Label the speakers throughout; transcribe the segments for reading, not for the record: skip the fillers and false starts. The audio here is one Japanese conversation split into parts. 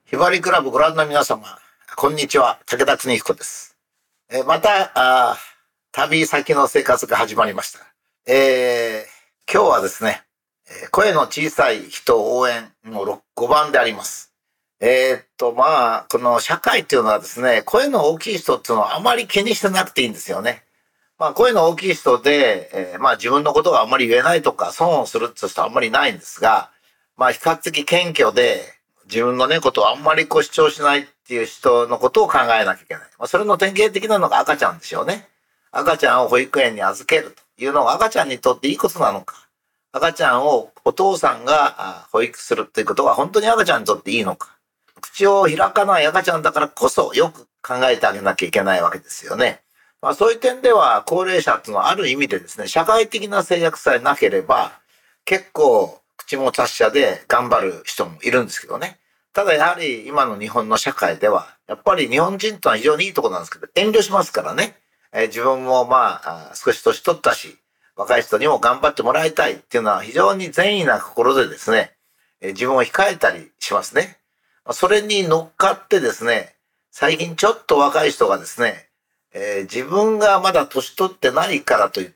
Speaker 1: ひばりクラブご覧の皆様、こんにちは、武田邦彦です。また旅先の生活が始まりました。今日はですね、声の小さい人応援の5番であります。この社会っていうのはですね、声の大きい人っていうのはあまり気にしてなくていいんですよね。声の大きい人で、自分のことがあんまり言えないとか、損をするっていう人はあんまりないんですが、比較的謙虚で、自分のね、ことをあんまり主張しないっていう人のことを考えなきゃいけない。それの典型的なのが赤ちゃんでしょうね。赤ちゃんを保育園に預けるというのが赤ちゃんにとっていいことなのか。赤ちゃんをお父さんが保育するということは本当に赤ちゃんにとっていいのか。口を開かない赤ちゃんだからこそよく考えてあげなきゃいけないわけですよね。そういう点では高齢者っていうのはある意味でですね、社会的な制約さえなければ結構口も達者で頑張る人もいるんですけどね。ただやはり今の日本の社会では、やっぱり日本人とは非常にいいところなんですけど、遠慮しますからね。自分も少し年取ったし、若い人にも頑張ってもらいたいっていうのは非常に善意な心でですね、自分を控えたりしますね。それに乗っかってですね、最近ちょっと若い人がですね、自分がまだ年取ってないからといって、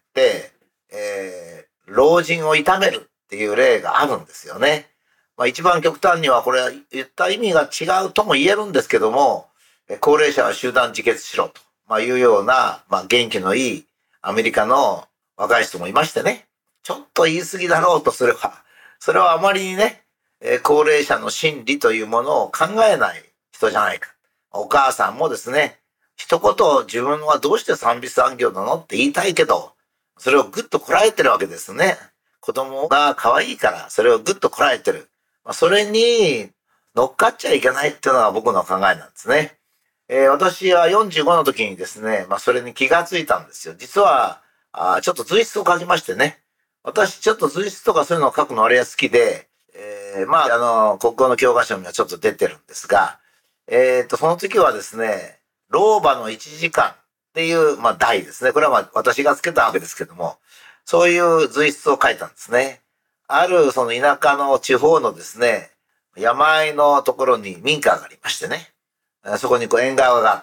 Speaker 1: 老人を痛めるっていう例があるんですよね。一番極端にはこれは言った意味が違うとも言えるんですけども、高齢者は集団自決しろというような、元気のいいアメリカの若い人もいましてね、ちょっと言い過ぎだろうとすれば、それはあまりにね、高齢者の心理というものを考えない人じゃないか。お母さんもですね、一言自分はどうして賛美産業なのって言いたいけど、それをぐっとこらえてるわけですね。子供が可愛いからそれをぐっとこらえてる。それに乗っかっちゃいけないっていうのが僕の考えなんですね。私は45の時にですね、それに気がついたんですよ。実は、ちょっと随筆を書きましてね。私ちょっと随筆とかそういうのを書くのあれが好きで、国語の教科書にはちょっと出てるんですが、その時はですね、老婆の1時間っていう、題ですね。これは私がつけたわけですけども、そういう随筆を書いたんですね。あるその田舎の地方のですね、山あいのところに民家がありましてね、そこに縁側があって、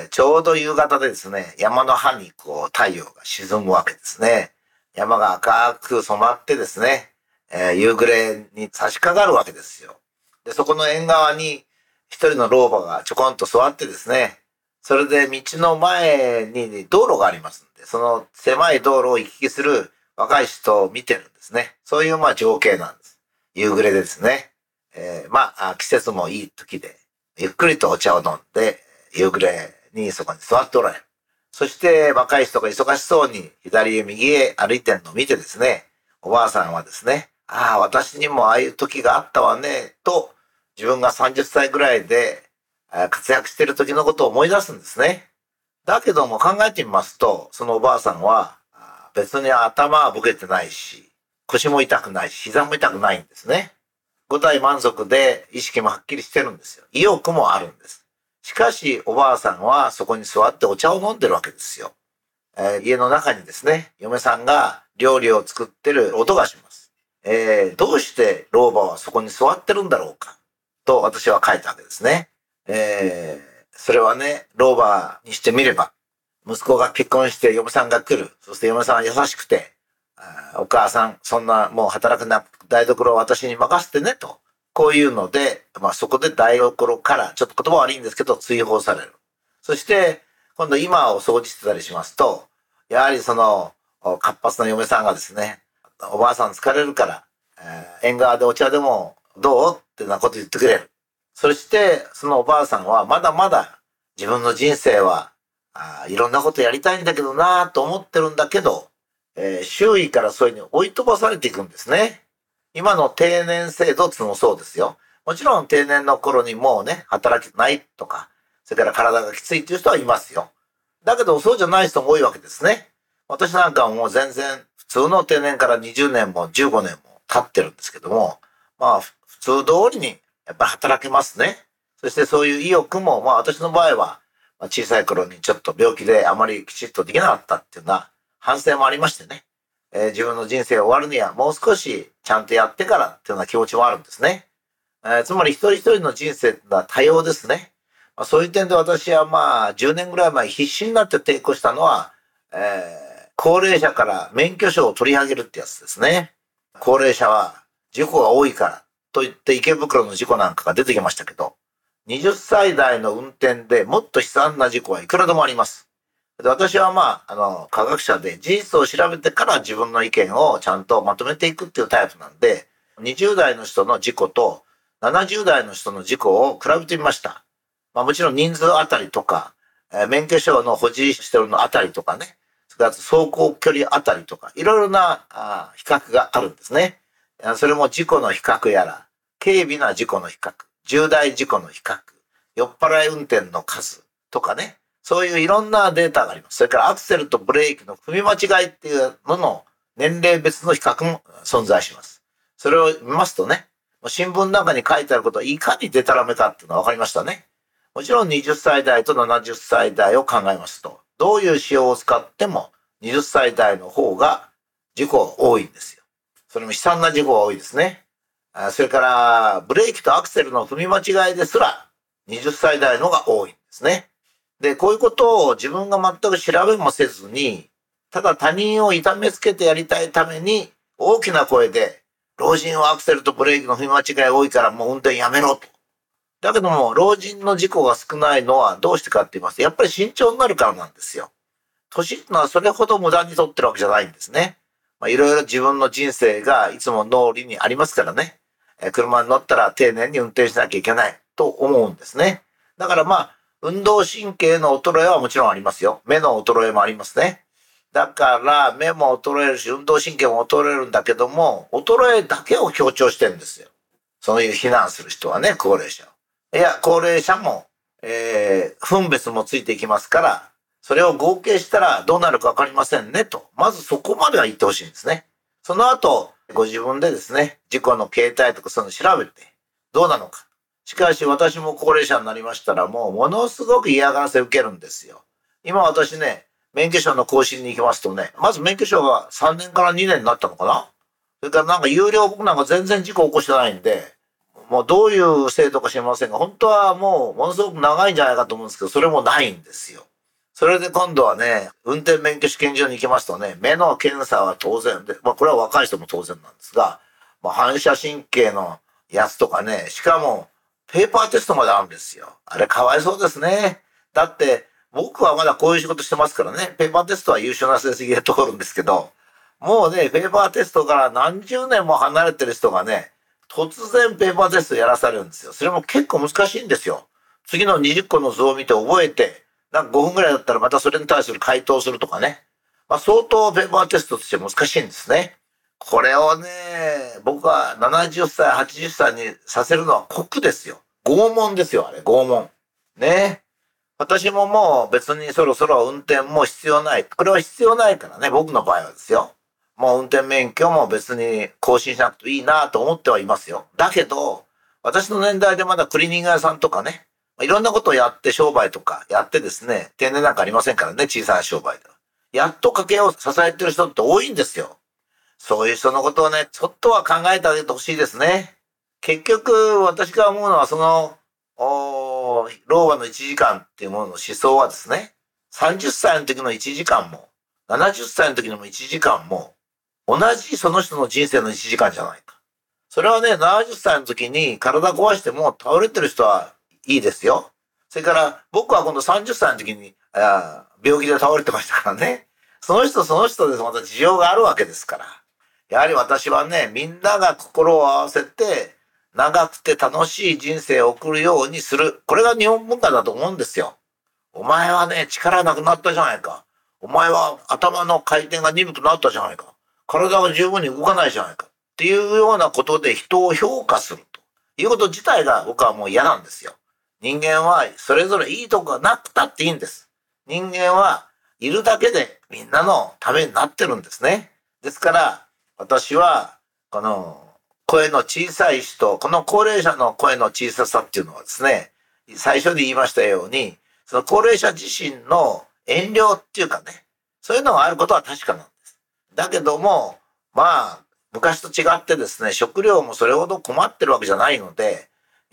Speaker 1: ちょうど夕方でですね、山の葉に太陽が沈むわけですね。山が赤く染まってですね、夕暮れに差し掛かるわけですよ。で、そこの縁側に一人の老婆がちょこんと座ってですね、それで道の前に道路がありますんで、その狭い道路を行き来する若い人を見てるんですね。そういう情景なんです。夕暮れでですね。季節もいい時で、ゆっくりとお茶を飲んで、夕暮れにそこに座っておられる。そして若い人が忙しそうに左へ右へ歩いてるのを見てですね、おばあさんはですね、私にもああいう時があったわね、と自分が30歳ぐらいで活躍している時のことを思い出すんですね。だけども考えてみますと、そのおばあさんは別に頭はボケてないし、腰も痛くないし、膝も痛くないんですね。五体満足で意識もはっきりしてるんですよ。意欲もあるんです。しかし、おばあさんはそこに座ってお茶を飲んでるわけですよ。家の中にですね、嫁さんが料理を作ってる音がします。どうして老婆はそこに座ってるんだろうかと私は書いたわけですね。それはね、老婆にしてみれば、息子が結婚して嫁さんが来る。そして嫁さんは優しくて、お母さん、そんなもう働くな、台所を私に任せてねと。こういうので、そこで台所から、ちょっと言葉悪いんですけど、追放される。そして、今度今を掃除してたりしますと、やはりその、活発な嫁さんがですね、おばあさん疲れるから、縁側でお茶でもどうってなこと言ってくれる。そして、そのおばあさんはまだまだ自分の人生はいろんなことやりたいんだけどなと思ってるんだけど、周囲からそういうふうに追い飛ばされていくんですね。今の定年制度ってのもそうですよ。もちろん定年の頃にもうね、働きないとか、それから体がきついっていう人はいますよ。だけどそうじゃない人も多いわけですね。私なんかはもう全然普通の定年から20年も15年も経ってるんですけども、普通通りにやっぱり働けますね。そしてそういう意欲も、私の場合は、小さい頃にちょっと病気であまりきちっとできなかったっていうような反省もありましてね。自分の人生が終わるにはもう少しちゃんとやってからっていうような気持ちもあるんですね。 つまり一人一人の人生が多様ですね。そういう点で私は10年ぐらい前必死になって抵抗したのは、高齢者から免許証を取り上げるってやつですね。高齢者は事故が多いからと言って池袋の事故なんかが出てきましたけど、20歳代の運転でもっと悲惨な事故はいくらでもあります。で、私は科学者で事実を調べてから自分の意見をちゃんとまとめていくっていうタイプなんで、20代の人の事故と70代の人の事故を比べてみました。もちろん人数あたりとか、免許証の保持してるのあたりとかね、それから走行距離あたりとか、いろいろな比較があるんですね。それも事故の比較やら、軽微な事故の比較、重大事故の比較、酔っ払い運転の数とかね、そういういろんなデータがあります。それからアクセルとブレーキの踏み間違いっていうのの年齢別の比較も存在します。それを見ますとね、新聞の中に書いてあることはいかにデタラメかっていうのが分かりましたね。もちろん20歳代と70歳代を考えますと、どういう仕様を使っても20歳代の方が事故多いんですよ。それも悲惨な事故が多いですね。それからブレーキとアクセルの踏み間違いですら20歳代のが多いんですね。で、こういうことを自分が全く調べもせずに、ただ他人を痛めつけてやりたいために大きな声で、老人はアクセルとブレーキの踏み間違い多いからもう運転やめろと。だけども、老人の事故が少ないのはどうしてかって言いますと、やっぱり慎重になるからなんですよ。年ってのはそれほど無駄に取ってるわけじゃないんですね。いろいろ自分の人生がいつも脳裏にありますからね。車に乗ったら丁寧に運転しなきゃいけないと思うんですね。だから運動神経の衰えはもちろんありますよ。目の衰えもありますね。だから目も衰えるし、運動神経も衰えるんだけども、衰えだけを強調してるんですよ。そういう非難する人はね、高齢者。いや、高齢者も、分別もついていきますから、それを合計したらどうなるかわかりませんねと。まずそこまでは言ってほしいんですね。その後、ご自分でですね、事故の形態とかそういうの調べて、どうなのか。しかし私も高齢者になりましたら、もうものすごく嫌がらせ受けるんですよ。今私ね、免許証の更新に行きますとね、まず免許証が3年から2年になったのかな。それから有料僕なんか全然事故起こしてないんで、もうどういう制度か知りませんが、本当はもうものすごく長いんじゃないかと思うんですけど、それもないんですよ。それで今度はね、運転免許試験場に行きますとね、目の検査は当然で、これは若い人も当然なんですが、反射神経のやつとかね、しかもペーパーテストまであるんですよ。あれかわいそうですね。だって僕はまだこういう仕事してますからね、ペーパーテストは優秀な成績で通るんですけど、もうね、ペーパーテストから何十年も離れてる人がね、突然ペーパーテストやらされるんですよ。それも結構難しいんですよ。次の20個の図を見て覚えて、5分ぐらいだったらまたそれに対する回答するとかね。相当ペーパーテストとして難しいんですね。これをね、僕は70歳、80歳にさせるのは酷ですよ。拷問ですよ、あれ、拷問。ね。私ももう別にそろそろ運転も必要ない。これは必要ないからね、僕の場合はですよ。もう運転免許も別に更新しなくていいなと思ってはいますよ。だけど、私の年代でまだクリーニング屋さんとかね、いろんなことをやって商売とかやってですね、定年なんかありませんからね、小さな商売では。やっと家計を支えてる人って多いんですよ。そういう人のことをね、ちょっとは考えてあげてほしいですね。結局、私が思うのは、老婆の1時間っていうものの思想はですね、30歳の時の1時間も、70歳の時の1時間も、同じその人の人生の1時間じゃないか。それはね、70歳の時に体壊しても倒れてる人はいいですよ。それから僕は今度30歳の時に病気で倒れてましたからね。その人その人でまた事情があるわけですから。やはり私はね、みんなが心を合わせて長くて楽しい人生を送るようにする。これが日本文化だと思うんですよ。お前はね、力なくなったじゃないか。お前は頭の回転が鈍くなったじゃないか。体が十分に動かないじゃないか。っていうようなことで人を評価するということ自体が僕はもう嫌なんですよ。人間はそれぞれいいとこがなくたっていいんです。人間はいるだけでみんなのためになってるんですね。ですから私はこの声の小さい人、この高齢者の声の小ささっていうのはですね、最初で言いましたように、その高齢者自身の遠慮っていうかね、そういうのがあることは確かなんです。だけども、昔と違ってですね、食料もそれほど困ってるわけじゃないので、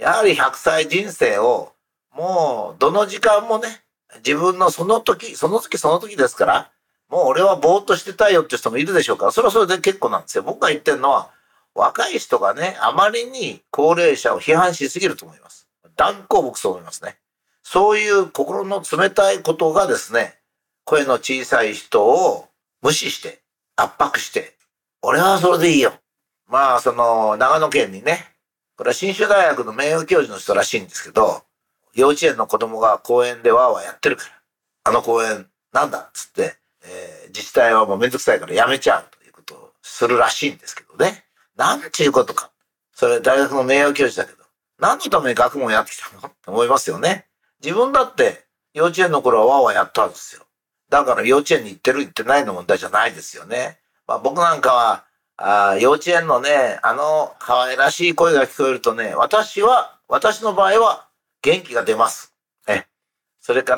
Speaker 1: やはり100歳人生をもうどの時間もね、自分のその時ですから、もう俺はぼーっとしてたいよって人もいるでしょうから、それはそれで結構なんですよ。僕が言ってるのは、若い人がね、あまりに高齢者を批判しすぎると思います。断固僕そう思いますね。そういう心の冷たいことがですね、声の小さい人を無視して、圧迫して、俺はそれでいいよ。まあ、長野県にね、これは信州大学の名誉教授の人らしいんですけど、幼稚園の子供が公園でワーワーやってるから、あの公園なんだっつって、自治体はもうめんどくさいからやめちゃうということをするらしいんですけどね。なんちゅうことか。それ大学の名誉教授だけど、何のために学問やってきたのって思いますよね。自分だって幼稚園の頃はワーワーやったんですよ。だから幼稚園に行ってる行ってないの問題じゃないですよね。まあ僕なんかは、幼稚園のね、可愛らしい声が聞こえるとね、私の場合は元気が出ます。それから、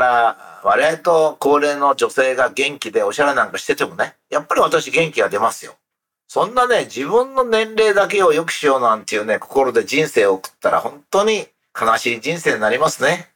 Speaker 1: 我々と高齢の女性が元気でおしゃれなんかしててもね、やっぱり私元気が出ますよ。そんなね、自分の年齢だけを良くしようなんていうね、心で人生を送ったら本当に悲しい人生になりますね。